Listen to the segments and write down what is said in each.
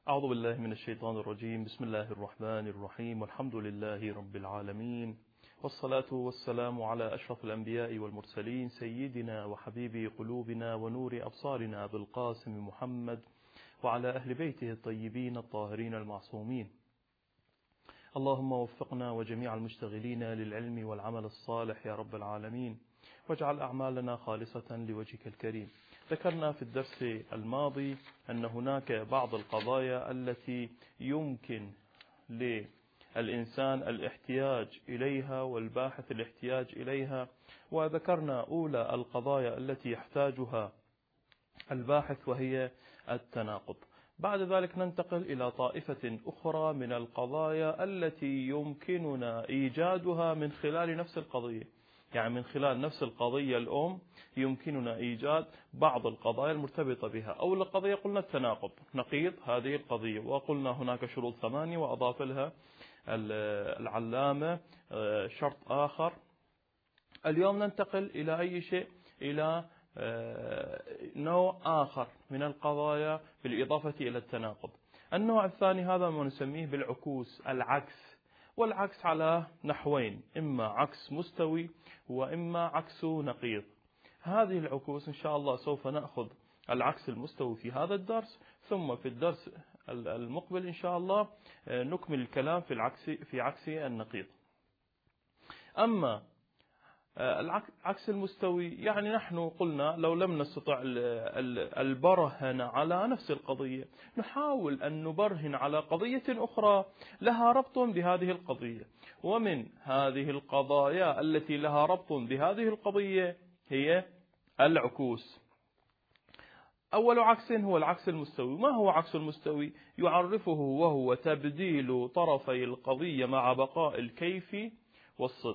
أعوذ بالله من الشيطان الرجيم. بسم الله الرحمن الرحيم، والحمد لله رب العالمين، والصلاة والسلام على أشرف الأنبياء والمرسلين، سيدنا وحبيب قلوبنا ونور أبصارنا بالقاسم محمد، وعلى أهل بيته الطيبين الطاهرين المعصومين. اللهم وفقنا وجميع المشتغلين للعلم والعمل الصالح يا رب العالمين، واجعل أعمالنا خالصة لوجهك الكريم. ذكرنا في الدرس الماضي أن هناك بعض القضايا التي يمكن للإنسان الاحتياج إليها والباحث الاحتياج إليها، وذكرنا أولى القضايا التي يحتاجها الباحث وهي التناقض. بعد ذلك ننتقل إلى طائفة أخرى من القضايا التي يمكننا إيجادها من خلال نفس القضية، يعني من خلال نفس القضية الأم يمكننا إيجاد بعض القضايا المرتبطة بها. أول قضية قلنا التناقض، نقيض هذه القضية، وقلنا هناك شروط 8 وأضاف لها العلامة شرط آخر. اليوم ننتقل إلى أي شيء، إلى نوع آخر من القضايا بالإضافة إلى التناقض. النوع الثاني هذا ما نسميه بالعكوس، العكس، والعكس على نحوين، إما عكس مستوي وإما عكس نقيض. هذه العكوس إن شاء الله سوف نأخذ العكس المستوي في هذا الدرس، ثم في الدرس المقبل إن شاء الله نكمل الكلام في عكس النقيض. أما العكس المستوي، يعني نحن قلنا لو لم نستطع البرهن على نفس القضية، نحاول أن نبرهن على قضية أخرى لها ربط بهذه القضية. ومن هذه القضايا التي لها ربط بهذه القضية هي العكوس. أول عكس هو العكس المستوي. ما هو عكس المستوي؟ يعرفه وهو تبديل طرفي القضية مع بقاء الكيف والصدق.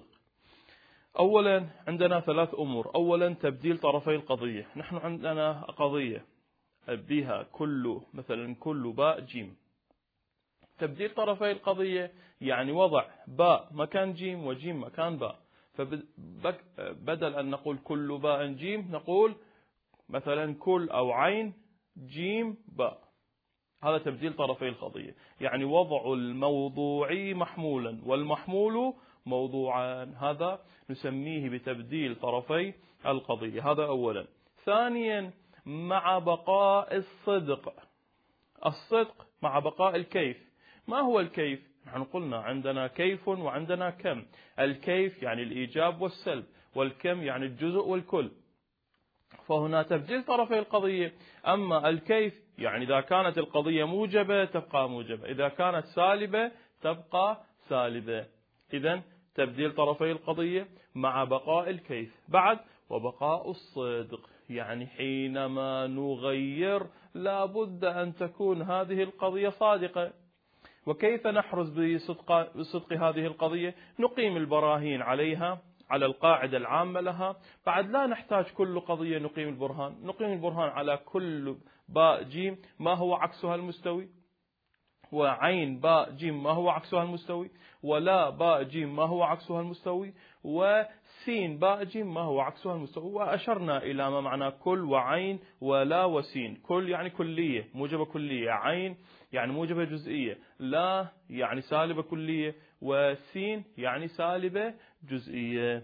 أولا عندنا 3 أمور. أولا تبديل طرفي القضية. نحن عندنا قضية بها مثلا كل باء جيم. تبديل طرفي القضية يعني وضع باء مكان جيم وجيم مكان باء. فبدل أن نقول كل باء جيم نقول مثلا كل أو عين جيم باء. هذا تبديل طرفي القضية، يعني وضع الموضوع محمولا والمحمول موضوعان. هذا نسميه بتبديل طرفي القضية. هذا أولا. ثانيا مع بقاء الصدق مع بقاء الكيف. ما هو الكيف؟ نحن قلنا عندنا كيف وعندنا كم. الكيف يعني الإيجاب والسلب، والكم يعني الجزء والكل. فهنا تبديل طرفي القضية. أما الكيف يعني إذا كانت القضية موجبة تبقى موجبة، إذا كانت سالبة تبقى سالبة. إذن تبديل طرفي القضية مع بقاء الكيف. بعد وبقاء الصدق، يعني حينما نغير لابد أن تكون هذه القضية صادقة. وكيف نحرز بصدق هذه القضية؟ نقيم البراهين عليها على القاعدة العامة لها. بعد لا نحتاج كل قضية نقيم البرهان على كل باء جيم ما هو عكسها المستوي، وعين باء جيم ما هو عكسها المستوي، ولا باء جيم ما هو عكسها المستوي، وسين باء جيم ما هو عكسها المستوي. وأشرنا إلى ما معنى كل وعين ولا وسين. كل يعني كلية موجبة كلية، عين يعني موجبة جزئية، لا يعني سالبة كلية، وسين يعني سالبة جزئية.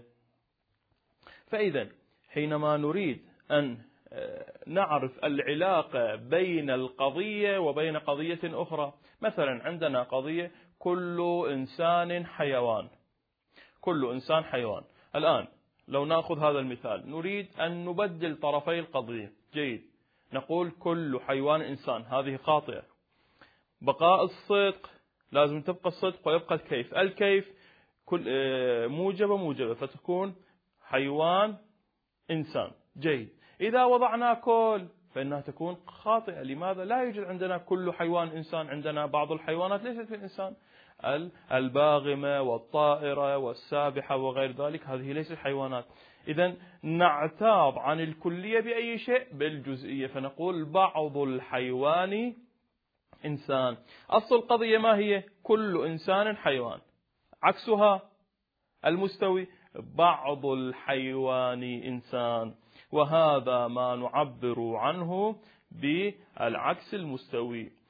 فإذا حينما نريد أن نعرف العلاقة بين القضية وبين قضية أخرى، مثلا عندنا قضية كل إنسان حيوان. كل إنسان حيوان. الآن لو نأخذ هذا المثال، نريد أن نبدل طرفي القضية. جيد، نقول كل حيوان إنسان، هذه خاطئة. بقاء الصدق، لازم تبقى الصدق ويبقى الكيف. الكيف كل موجبة فتكون حيوان إنسان. جيد، إذا وضعنا كل فإنها تكون خاطئة. لماذا؟ لا يوجد عندنا كل حيوان إنسان، عندنا بعض الحيوانات ليست في الإنسان، الباغمة والطائرة والسابحة وغير ذلك، هذه ليست حيوانات. إذن نعتاض عن الكلية بأي شيء؟ بالجزئية، فنقول بعض الحيوان إنسان. أصل القضية ما هي؟ كل إنسان حيوان. عكسها المستوي بعض الحيوان إنسان. وهذا ما نعبر عنه بالعكس المستوي.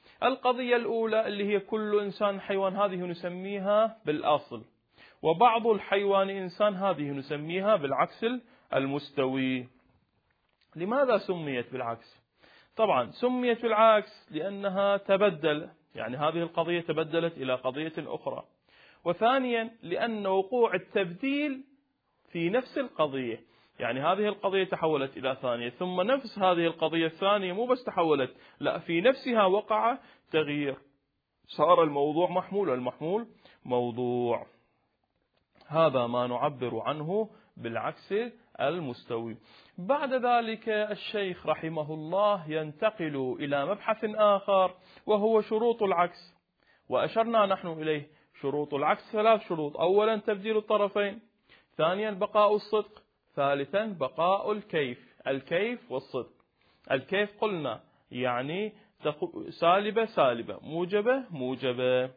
القضية الأولى اللي هي كل إنسان حيوان، هذه نسميها بالأصل، وبعض الحيوان إنسان، هذه نسميها بالعكس المستوي. لماذا سميت بالعكس؟ طبعا سميت بالعكس لأنها تبدل، يعني هذه القضية تبدلت إلى قضية أخرى، وثانيا لأن وقوع التبديل في نفس القضية، يعني هذه القضية تحولت إلى ثانية، ثم نفس هذه القضية الثانية مو بس تحولت، لا، في نفسها وقع تغيير، صار الموضوع محمول، المحمول موضوع. هذا ما نعبر عنه بالعكس المستوي. بعد ذلك الشيخ رحمه الله ينتقل إلى مبحث آخر وهو شروط العكس، وأشرنا نحن إليه. شروط العكس 3 شروط: أولا تبديل الطرفين، ثانيا بقاء الصدق، ثالثا بقاء الكيف. الكيف والصدق. الكيف قلنا يعني سالبة سالبة، موجبة موجبة.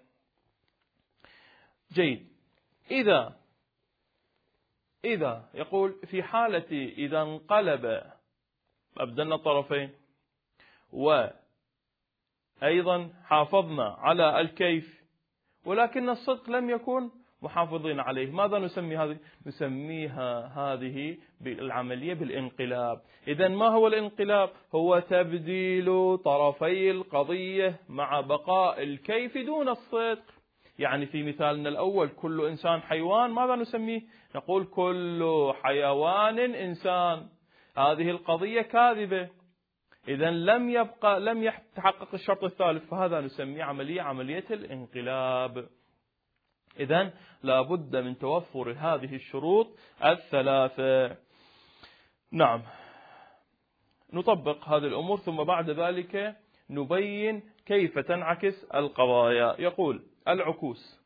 جيد. إذا يقول في حالة إذا انقلب، أبدلنا الطرفين وأيضا حافظنا على الكيف، ولكن الصدق لم يكن محافظين عليه، ماذا نسمي هذه؟ نسميها هذه بالعملية بالانقلاب. إذن ما هو الانقلاب؟ هو تبديل طرفي القضية مع بقاء الكيف دون الصدق. يعني في مثالنا الأول كل إنسان حيوان، ماذا نسميه؟ نقول كل حيوان إنسان. هذه القضية كاذبة، إذن لم يتحقق الشرط الثالث، فهذا نسميه عملية الانقلاب. إذن لابد من توفر هذه الشروط الثلاثة. نعم، نطبق هذه الأمور ثم بعد ذلك نبين كيف تنعكس القضايا. يقول: العكوس.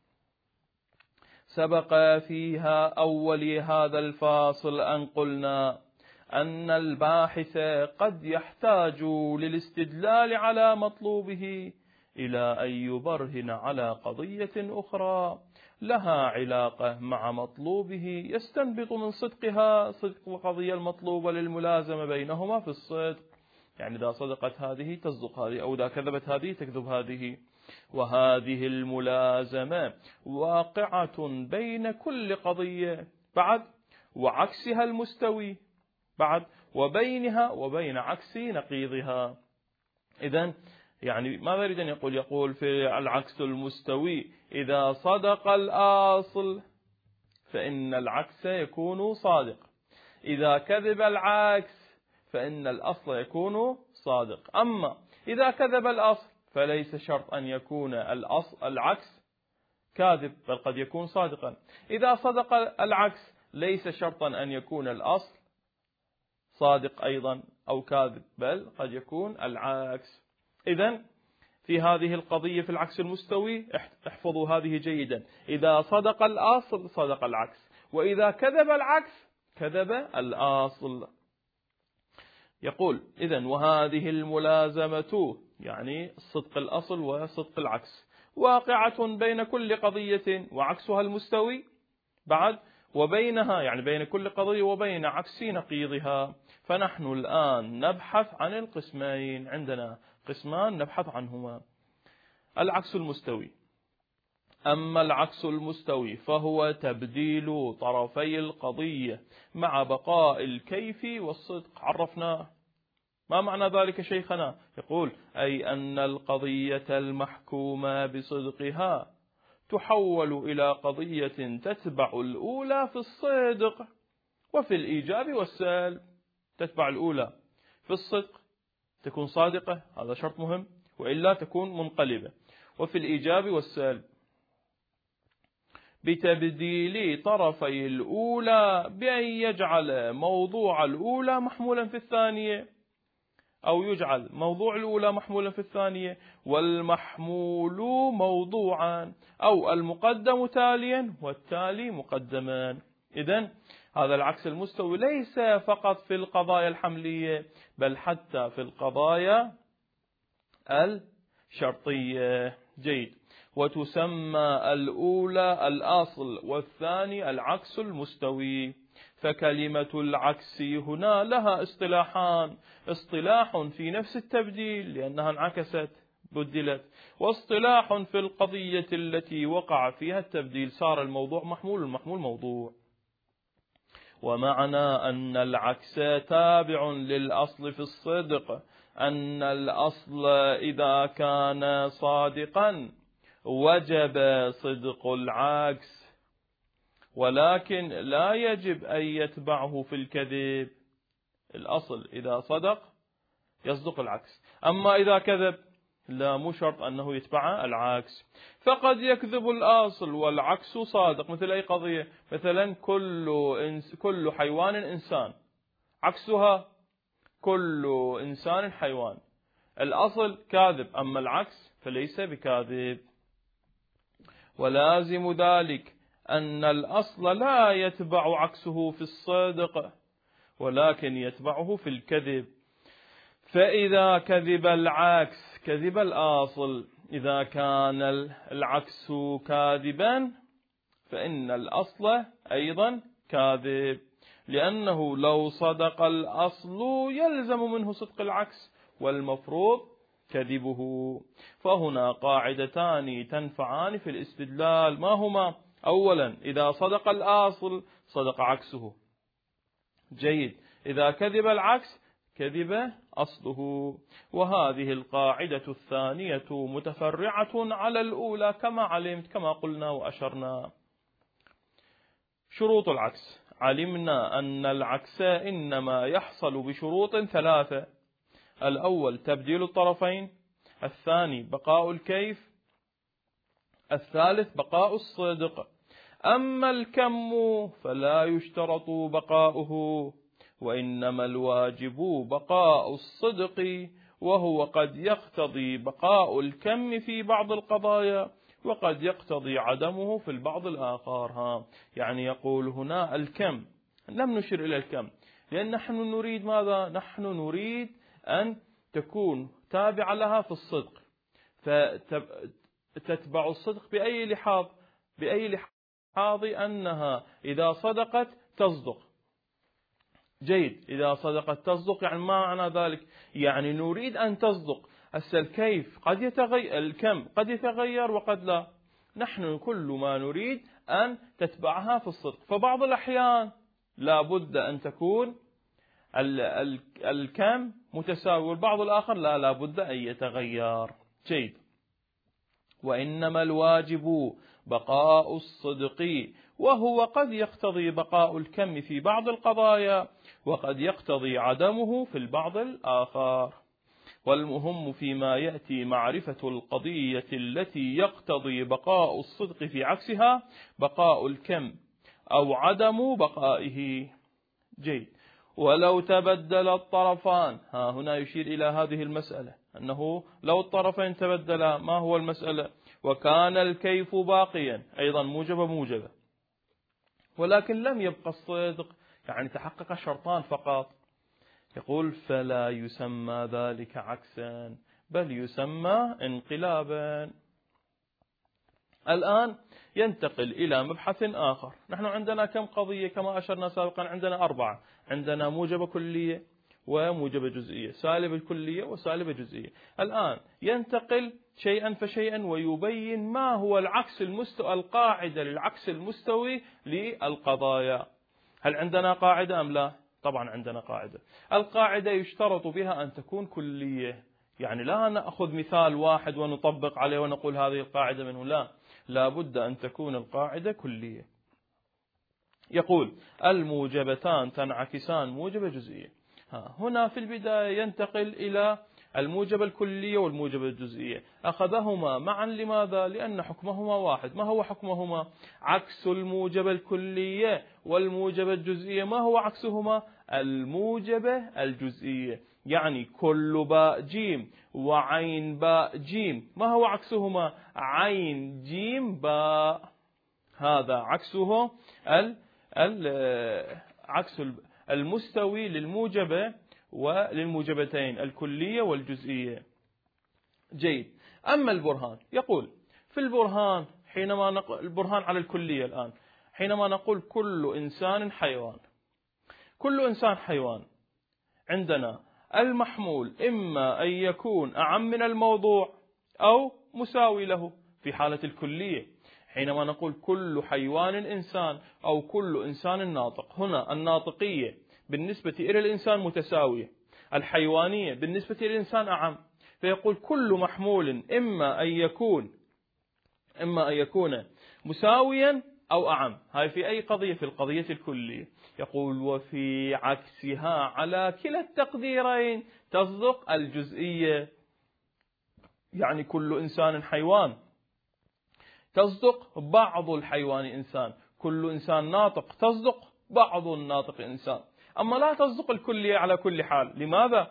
سبق فيها أول هذا الفاصل أن قلنا أن الباحث قد يحتاج للاستدلال على مطلوبه إلى أن يبرهن على قضية أخرى لها علاقة مع مطلوبه يستنبط من صدقها صدق القضية المطلوبة للملازمة بينهما في الصدق. يعني إذا صدقت هذه تصدق هذه، أو إذا كذبت هذه تكذب هذه. وهذه الملازمة واقعة بين كل قضية بعد وعكسها المستوي بعد، وبينها وبين عكس نقيضها. إذن يعني ماذا يريد أن يقول؟ يقول في العكس المستوي إذا صدق الأصل فإن العكس يكون صادق، إذا كذب العكس فإن الأصل يكون صادق. أما إذا كذب الأصل فليس شرط أن يكون العكس كاذب، بل قد يكون صادقا. إذا صدق العكس ليس شرطا أن يكون الأصل صادق أيضا أو كاذب، بل قد يكون العكس. إذن في هذه القضية في العكس المستوي احفظوا هذه جيدا: إذا صدق الأصل صدق العكس، وإذا كذب العكس كذب الأصل. يقول: إذن وهذه الملازمة، يعني صدق الأصل وصدق العكس، واقعة بين كل قضية وعكسها المستوي بعد، وبينها يعني بين كل قضية وبين عكس نقيضها. فنحن الآن نبحث عن القسمين، عندنا قسمان نبحث عنهما. العكس المستوي. أما العكس المستوي فهو تبديل طرفي القضية مع بقاء الكيف والصدق. عرفناه. ما معنى ذلك شيخنا؟ يقول: أي أن القضية المحكومة بصدقها تحول إلى قضية تتبع الأولى في الصدق وفي الإيجاب والسلب. تتبع الأولى في الصدق، تكون صادقة، هذا شرط مهم، وإلا تكون منقلبة. وفي الإيجاب والسلب بتبديل طرفي الأولى بأن يجعل موضوع الأولى محمولا في الثانية، أو يجعل موضوع الأولى محمولا في الثانية، والمحمول موضوعا، أو المقدم تاليا والتالي مقدما. إذن هذا العكس المستوي ليس فقط في القضايا الحملية، بل حتى في القضايا الشرطية. جيد. وتسمى الأولى الأصل والثاني العكس المستوي. فكلمة العكس هنا لها اصطلاحان: اصطلاح في نفس التبديل لأنها انعكست بدلت. واصطلاح في القضية التي وقع فيها التبديل، صار الموضوع محمول والمحمول موضوع. ومعنى أن العكس تابع للأصل في الصدق أن الأصل إذا كان صادقا وجب صدق العكس، ولكن لا يجب أن يتبعه في الكذب. الأصل إذا صدق يصدق العكس، أما إذا كذب لا، مو شرط أنه يتبع العكس. فقد يكذب الأصل والعكس صادق. مثل أي قضية، مثلا كل حيوان إنسان، عكسها كل إنسان حيوان. الأصل كاذب، أما العكس فليس بكاذب. ولازم ذلك أن الأصل لا يتبع عكسه في الصدق، ولكن يتبعه في الكذب. فإذا كذب العكس كذب الأصل. إذا كان العكس كاذبا فإن الأصل أيضا كاذب، لأنه لو صدق الأصل يلزم منه صدق العكس، والمفروض كذبه. فهنا قاعدتان تنفعان في الاستدلال، ما هما؟ أولا، إذا صدق الأصل صدق عكسه. جيد. إذا كذب العكس كذب أصله. وهذه القاعدة الثانية متفرعة على الأولى كما علمت، كما قلنا وأشرنا. شروط العكس: علمنا أن العكس إنما يحصل بشروط ثلاثة: الأول تبديل الطرفين، الثاني بقاء الكيف، الثالث بقاء الصدق. أما الكم فلا يشترط بقاؤه، وإنما الواجب بقاء الصدق، وهو قد يقتضي بقاء الكم في بعض القضايا، وقد يقتضي عدمه في البعض الآخر. يعني يقول هنا الكم، لم نشر إلى الكم، لأن نحن نريد ماذا؟ نحن نريد أن تكون تابعة لها في الصدق، فتتبع الصدق بأي لحاظ؟ بأي لحاظ؟ أنها إذا صدقت تصدق. جيد. إذا صدقت تصدق، يعني ما معنى ذلك؟ يعني نريد أن تصدق. الكيف قد يتغير، الكم قد يتغير وقد لا. نحن كل ما نريد أن تتبعها في الصدق. فبعض الأحيان لا بد أن تكون الكم متساوي، والبعض الآخر لا بد أن يتغير. جيد. وإنما الواجب بقاء الصدق، وهو قد يقتضي بقاء الكم في بعض القضايا، وقد يقتضي عدمه في البعض الآخر. والمهم فيما يأتي معرفة القضية التي يقتضي بقاء الصدق في عكسها بقاء الكم أو عدم بقائه. جيد. ولو تبدل الطرفان، هنا يشير إلى هذه المسألة، أنه لو الطرفين تبدلا، ما هو المسألة؟ وكان الكيف باقيا، أيضا موجبة، ولكن لم يبقى الصدق، يعني تحقق الشرطان فقط. يقول فلا يسمى ذلك عكسا، بل يسمى انقلابا. الآن ينتقل إلى مبحث آخر. نحن عندنا كم قضية كما أشرنا سابقا؟ عندنا 4. عندنا موجبة كلية وموجبة جزئية، سالب الكلية وسالب جزئية. الآن ينتقل شيئا فشيئا ويبين ما هو العكس القاعدة للعكس المستوي للقضايا. هل عندنا قاعدة أم لا؟ طبعا عندنا قاعدة. القاعدة يشترط بها أن تكون كلية، يعني لا نأخذ مثال واحد ونطبق عليه ونقول هذه القاعدة منه، لا بد أن تكون القاعدة كلية. يقول الموجبتان تنعكسان موجبة جزئية. هنا في البداية ينتقل إلى الموجبة الكلية والموجبة الجزئية. أخذهما معا، لماذا؟ لأن حكمهما واحد. ما هو حكمهما؟ عكس الموجبة الكلية والموجبة الجزئية ما هو عكسهما؟ الموجبة الجزئية. يعني كل باء جيم وعين باء جيم ما هو عكسهما؟ عين جيم باء. هذا عكسه عكس المستوي للموجبة وللموجبتين الكلية والجزئية. جيد. أما البرهان، يقول في البرهان البرهان على الكلية الآن، حينما نقول كل إنسان حيوان، كل إنسان حيوان، عندنا المحمول إما أن يكون أعم من الموضوع أو مساوي له في حالة الكلية. حينما نقول كل حيوان إنسان أو كل إنسان ناطق، هنا الناطقية بالنسبة إلى الإنسان متساوية، الحيوانية بالنسبة إلى الإنسان أعم، فيقول كل محمول إما أن يكون مساويا أو أعم. هاي في أي قضية؟ في القضية الكلية. يقول وفي عكسها على كلا التقديرين تصدق الجزئية، يعني كل إنسان حيوان تصدق بعض الحيوان إنسان، كل إنسان ناطق تصدق بعض الناطق إنسان، أما لا تصدق الكلية على كل حال. لماذا؟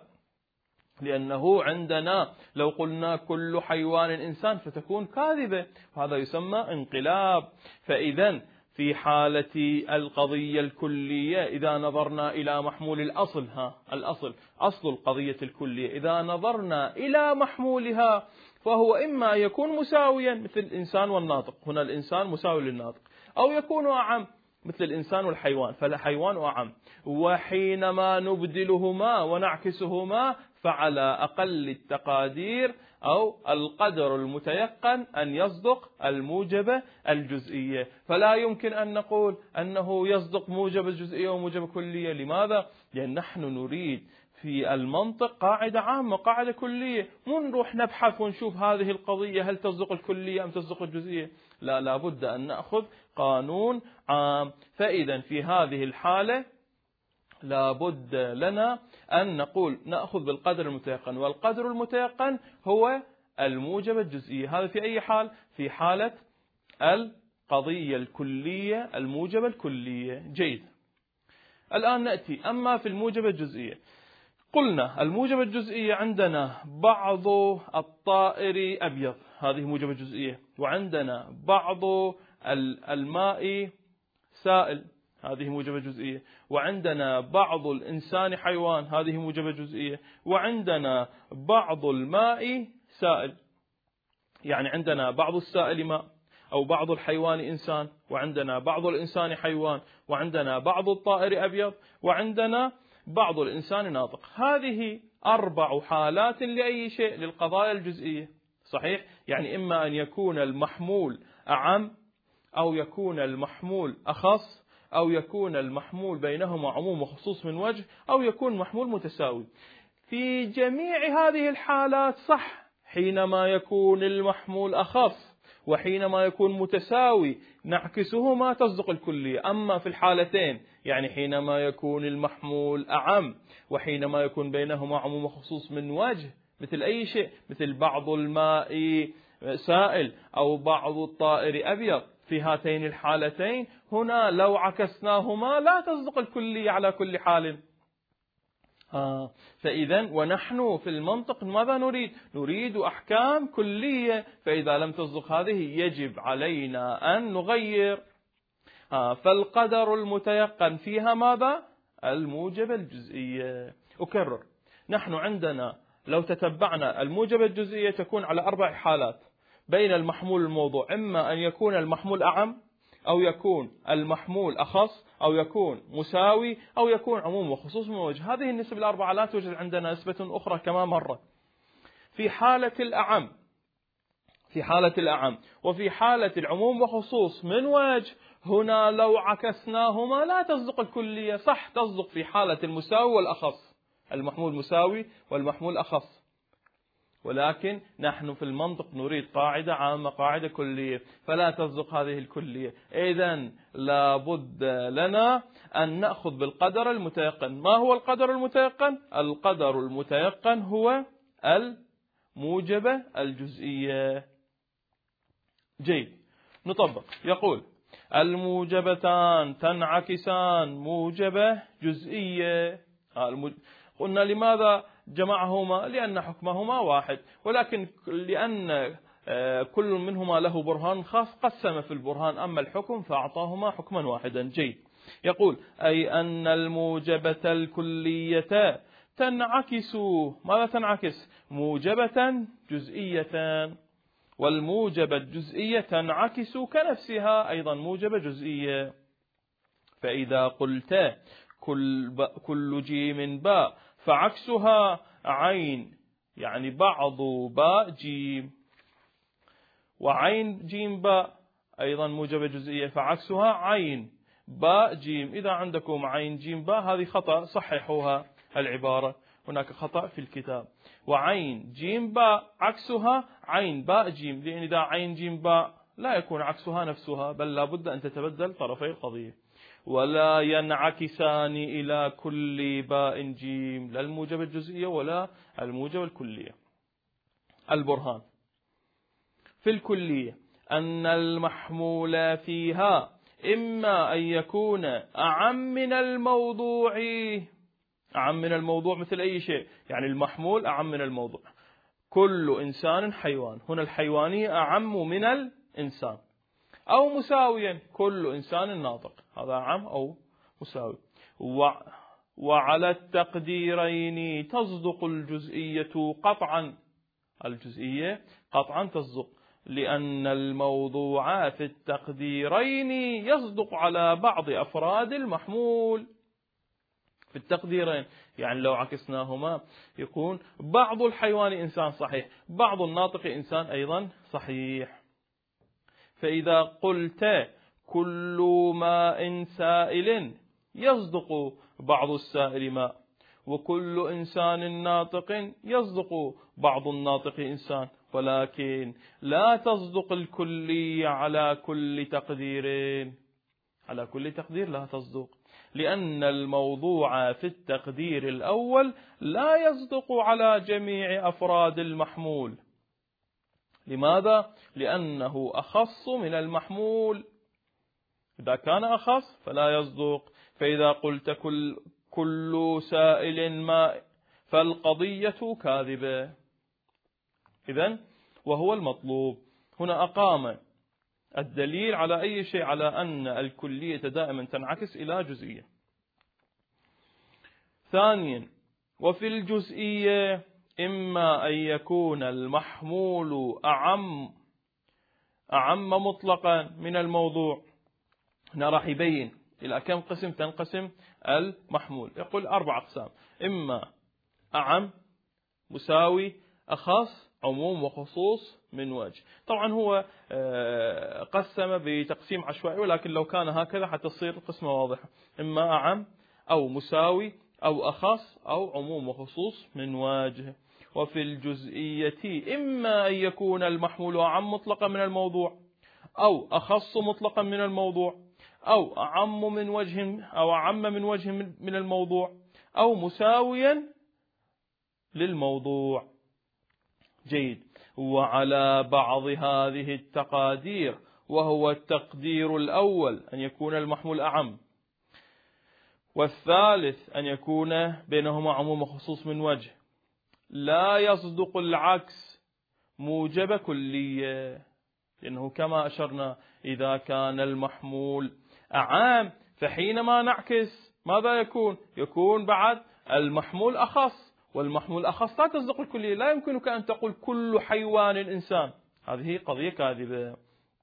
لأنه عندنا لو قلنا كل حيوان إنسان فتكون كاذبة، وهذا يسمى انقلاب. فإذا في حالة القضية الكلية إذا نظرنا إلى محمول أصل القضية الكلية، إذا نظرنا إلى محمولها فهو إما يكون مساويا مثل الإنسان والناطق، هنا الإنسان مساوي للناطق، أو يكون أعم مثل الإنسان والحيوان، فالحيوان أعم. وحينما نبدلهما ونعكسهما فعلى أقل التقادير أو القدر المتيقن أن يصدق الموجبة الجزئية. فلا يمكن أن نقول أنه يصدق موجب الجزئية وموجب كلية. لماذا؟ لأن نحن نريد في المنطق قاعدة عامة، قاعدة كلية، مو نروح نبحث ونشوف هذه القضية هل تصدق الكلية أم تصدق الجزئية. لا، لابد أن نأخذ قانون عام. فإذا في هذه الحالة لابد لنا أن نقول نأخذ بالقدر المتيقن، والقدر المتيقن هو الموجب الجزئية. هذا في أي حال؟ في حالة القضية الكلية الموجبة الكلية. جيد. الآن نأتي أما في الموجبة الجزئية. قلنا الموجبة الجزئية عندنا بعض الطائر أبيض، هذه موجبة جزئية، وعندنا بعض الماء سائل، هذه موجبة جزئية، وعندنا بعض الإنسان حيوان، هذه موجبة جزئية، وعندنا بعض الماء سائل، يعني عندنا بعض السائل ماء أو بعض الحيوان إنسان، وعندنا بعض الإنسان حيوان، وعندنا بعض الطائر أبيض، وعندنا بعض الإنسان ناطق. هذه 4 حالات لأي شيء؟ للقضايا الجزئية. صحيح؟ يعني إما أن يكون المحمول أعم، أو يكون المحمول أخص، أو يكون المحمول بينهما عموم وخصوص من وجه، أو يكون محمول متساوي. في جميع هذه الحالات صح، حينما يكون المحمول أخص وحينما يكون متساوي نعكسهما تصدق الكلية. أما في الحالتين، يعني حينما يكون المحمول أعم وحينما يكون بينهما عموم وخصوص من وجه، مثل أي شيء، مثل بعض الماء سائل أو بعض الطائر أبيض، في هاتين الحالتين هنا لو عكسناهما لا تصدق الكلية على كل حال. فإذا ونحن في المنطق ماذا نريد؟ نريد أحكام كلية، فإذا لم تصدق هذه يجب علينا أن نغير. فالقدر المتيقن فيها ماذا؟ الموجبة الجزئية. أكرر، نحن عندنا لو تتبعنا الموجبة الجزئية تكون على 4 حالات بين المحمول الموضوع، إما أن يكون المحمول أعم، أو يكون المحمول أخص، أو يكون مساوي، أو يكون عموم وخصوص من وجه. هذه النسبة ال4 لا توجد عندنا نسبة أخرى كما مرة. في حالة الأعم وفي حالة العموم وخصوص من وجه، هنا لو عكسناهما لا تصدق الكلية. صح، تصدق في حالة المساوي والأخص، المحمول مساوي والمحمول أخص، ولكن نحن في المنطق نريد قاعدة عامة، قاعدة كلية، فلا تصدق هذه الكلية. إذن لابد لنا أن نأخذ بالقدر المتيقن. ما هو القدر المتيقن؟ القدر المتيقن هو الموجبة الجزئية. جيد، نطبق. يقول الموجبتان تنعكسان موجبة جزئية. قلنا لماذا جمعهما؟ لأن حكمهما واحد، ولكن لأن كل منهما له برهان خاص قسم في البرهان، أما الحكم فأعطاهما حكما واحدا. جيد. يقول أي أن الموجبة الكلية تنعكس، ماذا تنعكس؟ موجبة جزئية، والموجبة الجزئية تنعكس كنفسها أيضا موجبة جزئية. فإذا قلت كل جيم باء فعكسها عين، يعني بعض باء جيم، وعين جيم باء أيضا موجبة جزئية، فعكسها عين باء جيم. إذا عندكم عين جيم باء هذه خطأ، صححوها العبارة، هناك خطأ في الكتاب. وعين جيم باء عكسها عين باء جيم، لأن إذا عين جيم باء لا يكون عكسها نفسها، بل لابد أن تتبدل طرفي القضية. ولا ينعكسان إلى كل باء جيم، لا الموجبة الجزئية ولا الموجبة الكلية. البرهان في الكلية أن المحمول فيها إما أن يكون أعم من الموضوع. أعم من الموضوع مثل أي شيء، يعني المحمول أعم من الموضوع. كل إنسان حيوان، هنا الحيوانية أعم من الإنسان. أو مساويا، كل إنسان ناطق، هذا أعم أو مساوي. وعلى التقديرين تصدق الجزئية قطعا، الجزئية قطعا تصدق، لأن الموضوع في التقديرين يصدق على بعض أفراد المحمول. في التقديرين يعني لو عكسناهما يكون بعض الحيوان إنسان صحيح، بعض الناطق إنسان أيضا صحيح. فإذا قلت كل ماء سائل يصدق بعض السائل ماء، وكل إنسان ناطق يصدق بعض الناطق إنسان، ولكن لا تصدق الكلية على كل تقدير، على كل تقدير لا تصدق، لأن الموضوع في التقدير الأول لا يصدق على جميع أفراد المحمول. لماذا؟ لأنه أخص من المحمول، إذا كان أخص فلا يصدق. فإذا قلت كل سائل ماء فالقضية كاذبة. إذن وهو المطلوب هنا أقام الدليل على أي شيء، على أن الكلية دائما تنعكس إلى جزئية. ثانيا، وفي الجزئية إما أن يكون المحمول أعم مطلقا من الموضوع. هنا راح يبين إلى كم قسم تنقسم المحمول، يقول 4 أقسام: إما أعم، مساوي، أخص، عموم وخصوص من وجه. طبعا هو قسم بتقسيم عشوائي، ولكن لو كان هكذا حتى تصير القسمة واضحة: إما أعم أو مساوي أو أخص أو عموم وخصوص من وجه. وفي الجزئية إما أن يكون المحمول أعم مطلقا من الموضوع، أو أخص مطلقا من الموضوع، أو أعم من وجه أو أعم من وجه من الموضوع، أو مساويا للموضوع. جيد. وعلى بعض هذه التقادير، وهو التقدير الأول أن يكون المحمول أعم، والثالث أن يكون بينهما عموم وخصوص من وجه، لا يصدق العكس موجب كلية، لأنه كما أشرنا إذا كان المحمول أعام فحينما نعكس ماذا يكون؟ يكون بعد المحمول أخص، والمحمول أخص لا تصدق الكلية. لا يمكنك أن تقول كل حيوان إنسان، هذه قضية كاذبة.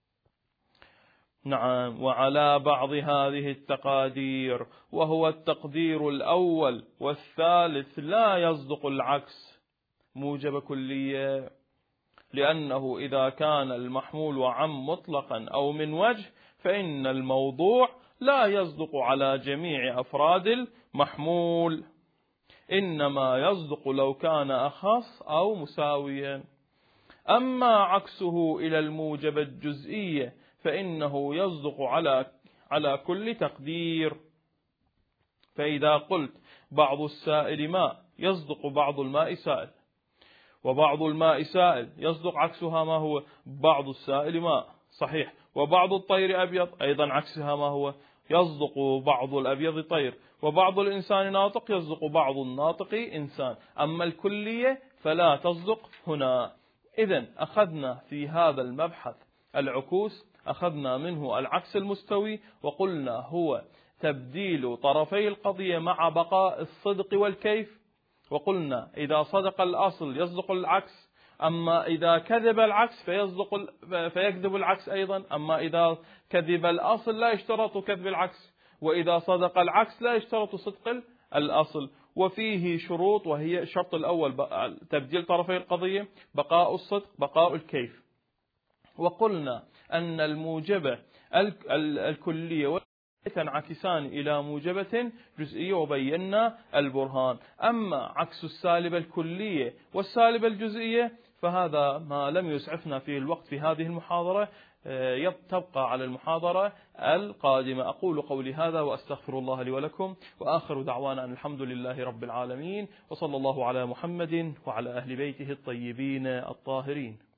نعم. وعلى بعض هذه التقادير، وهو التقدير الأول والثالث، لا يصدق العكس موجب كلية، لأنه إذا كان المحمول أعم مطلقا أو من وجه فإن الموضوع لا يصدق على جميع أفراد المحمول، إنما يصدق لو كان أخص أو مساويا. أما عكسه إلى الموجب الجزئية فإنه يصدق على كل تقدير. فإذا قلت بعض السائل ماء يصدق بعض الماء سائل، وبعض الماء سائل يصدق عكسها ما هو بعض السائل ماء صحيح، وبعض الطير أبيض أيضا عكسها ما هو يصدق بعض الأبيض طير، وبعض الإنسان ناطق يصدق بعض الناطق إنسان. أما الكلية فلا تصدق هنا. إذن أخذنا في هذا المبحث العكوس، أخذنا منه العكس المستوي، وقلنا هو تبديل طرفي القضية مع بقاء الصدق والكيف. وقلنا إذا صدق الأصل يصدق العكس، أما إذا كذب العكس فيكذب العكس أيضا، أما إذا كذب الأصل لا يشترط كذب العكس، وإذا صدق العكس لا يشترط صدق الأصل. وفيه شروط، وهي الشرط الأول تبديل طرفي القضية، بقاء الصدق، بقاء الكيف. وقلنا أن الموجبة الكلية تنعكسان إلى موجبة جزئية، وبينا البرهان. أما عكس السالبة الكلية والسالبة الجزئية فهذا ما لم يسعفنا فيه الوقت في هذه المحاضرة، تبقى على المحاضرة القادمة. أقول قولي هذا وأستغفر الله لي ولكم، وآخر دعوانا أن الحمد لله رب العالمين، وصلى الله على محمد وعلى أهل بيته الطيبين الطاهرين.